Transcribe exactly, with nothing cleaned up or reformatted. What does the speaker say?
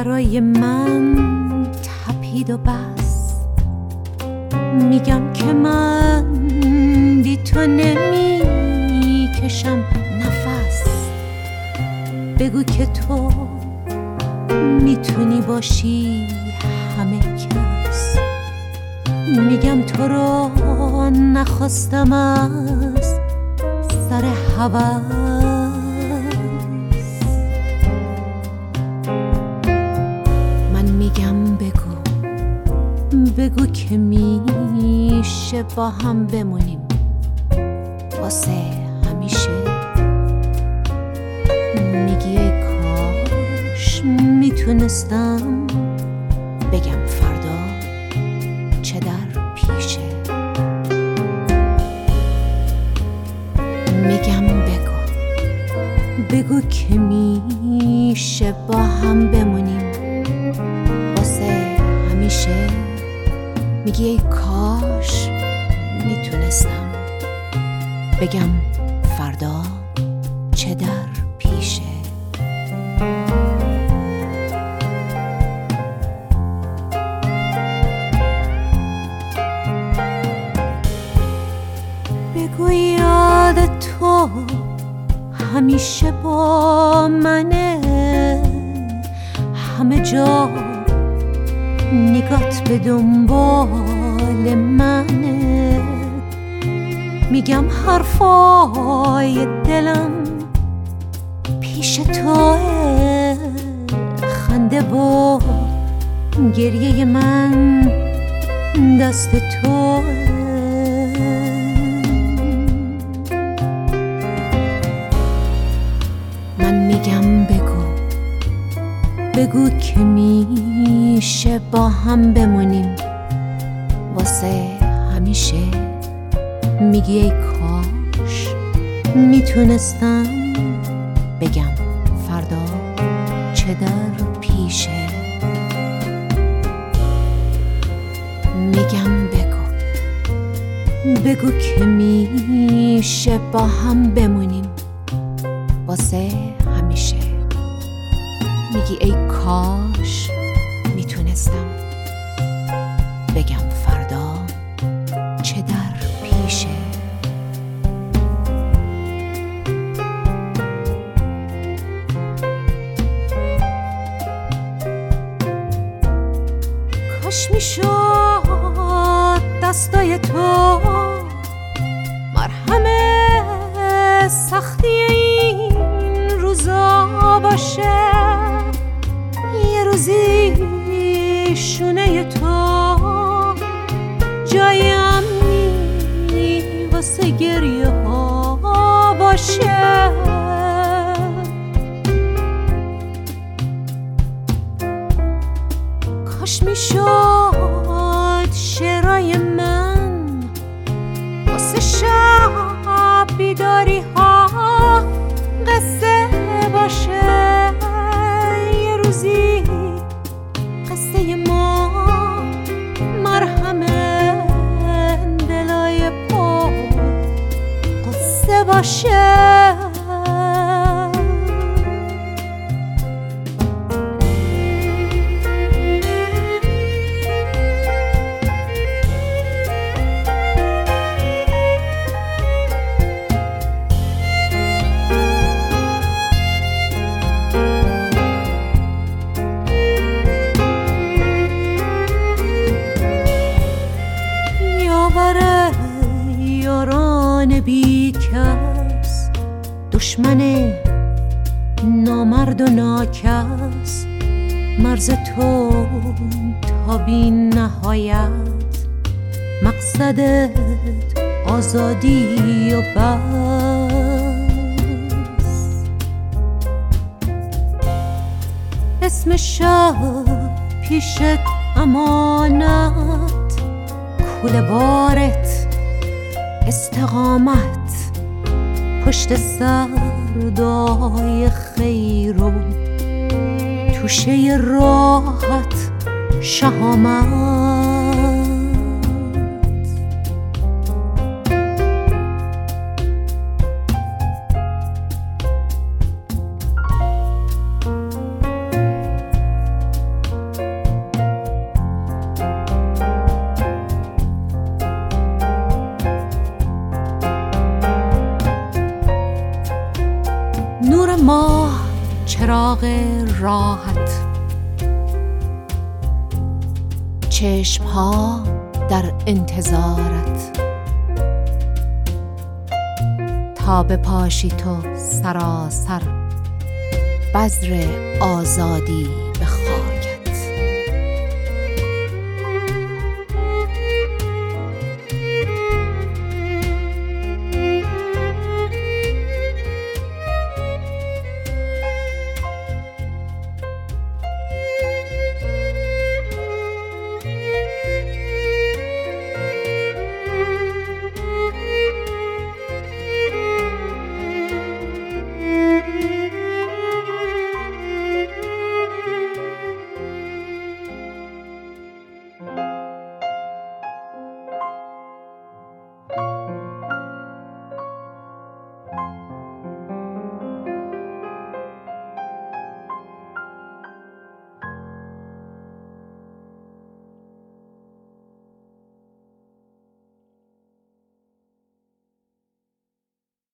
برای من تپید و بس. میگم که من بی تو نمی کشم نفس. بگو که تو میتونی باشی همه کس. میگم تو رو نخواستم از سر هوس. من میگم بگو بگو که میشه با هم بمونیم واسه همیشه. میگی ای کاش میتونستم بگم فردا چه در پیشه. میگم بگو بگو که میشه با هم بمونیم واسه همیشه. میگی ای کاش میتونستم بگم فردا چه در پیشه. بگو یاد تو همیشه با منه. همه جا نگات به دنبال منه. میگم حرفای دلم پیش توه. خنده و گریه من دست توه. من میگم بگو بگو که میشه با هم بمونیم واسه همیشه. میگی ای کاش میتونستم بگم فردا چه در پیشه. میگم بگو بگو که میشه با هم بمونیم واسه همیشه. میگی ای کاش میتونستم بگم فردا چه در پیشه. کاش میشد دستای تو مرهم سختی این روزا باشه. یه روزی شونه تو جای امنی واسه گریه ها باشه. کاش میشد شعرهای من واسه شب بیداری ها قصه باشه. یه روزی قصه ما مرهم دلای پر قصه باشه. یاران بی کس دشمن نامرد و ناکس. مرز تو تا بی نهایت مقصدت آزادی و بس. اسم شب پیشت امانت. کوله بارت استقامت. پشت سردای خیر و توشه راحت شهامت. چشمها در انتظارت تا بپاشی تو سراسر بذر آزادی.